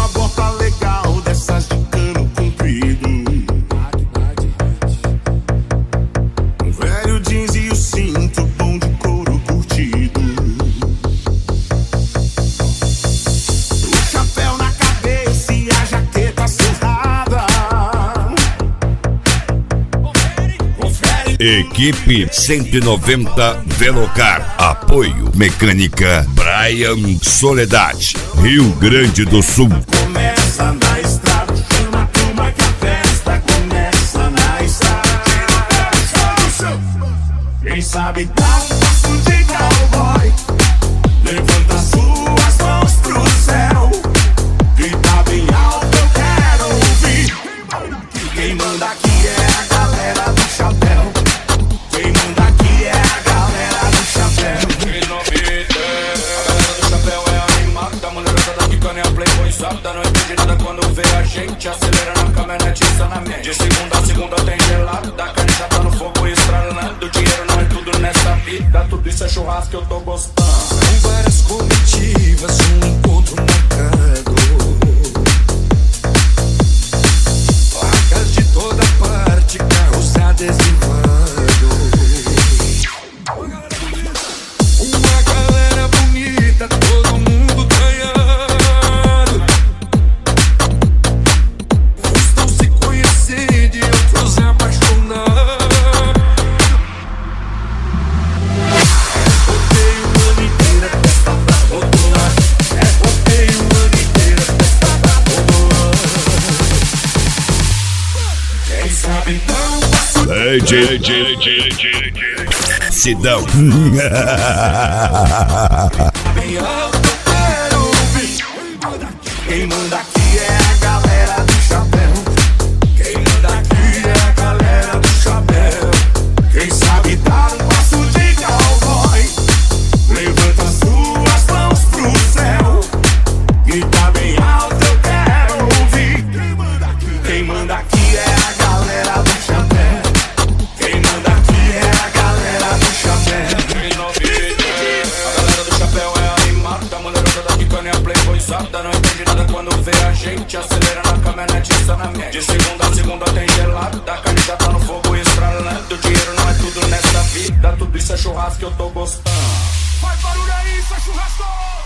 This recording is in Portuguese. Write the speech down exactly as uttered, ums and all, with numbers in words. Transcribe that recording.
uma bota legal, dessas de cano comprido. Um velho jeans e o cinto bom de couro curtido. O chapéu na cabeça e a jaqueta surrada. Equipe cento e noventa Velocar. Apoio Mecânica Brian Soledade, Rio Grande do Sul. Começa na estrada, chama a turma que a festa começa na estrada. Quem sabe dá um passo de cowboy, levanta suas mãos pro céu, grita bem alto, eu quero ouvir. Quem manda aqui é a galera do chapéu. Quem manda aqui é a galera do chapéu. Quem não me der, a galera do chapéu é animada. A mulherada da picana é a playboy sábada. Não entende nada quando vê a gente acelera na caminhonete sanamente. De segunda a segunda tem gelado, da carne já tá no fogo estralando. Dinheiro não é tudo nessa vida, tudo isso é churrasco que eu tô gostando. São várias comitivas, um encontro marcado. Placas de toda parte, carros adesivando. Uma galera bonita, todo mundo ganhando. Uns estão se conhecendo e outros se apaixonando. É rodeio o ano inteiro, festa pra rodolar. É rodeio o ano inteiro, festa pra rodolar. Quem sabe então passo D J, D J, D J Sidão. bem alto, eu quero ouvir. Quem manda aqui é a galera do chapéu. Quem manda aqui é a galera do chapéu. Quem sabe dar um passo de cowboy, levanta suas mãos pro céu, grita bem alto, eu quero ouvir. Quem manda aqui é a galera do chapéu. Quem manda aqui é a galera do chapéu. Quem não me der, a galera do chapéu é animada. A mulherada da picana é a playboy sábada. Não entende nada quando vê a gente acelera na caminhonete sanamente. De segunda a segunda tem gelado, da carne já tá no fogo estralando. Dinheiro não é tudo nessa vida, tudo isso é churrasco que eu tô gostando. Faz barulho aí, isso é churrasco!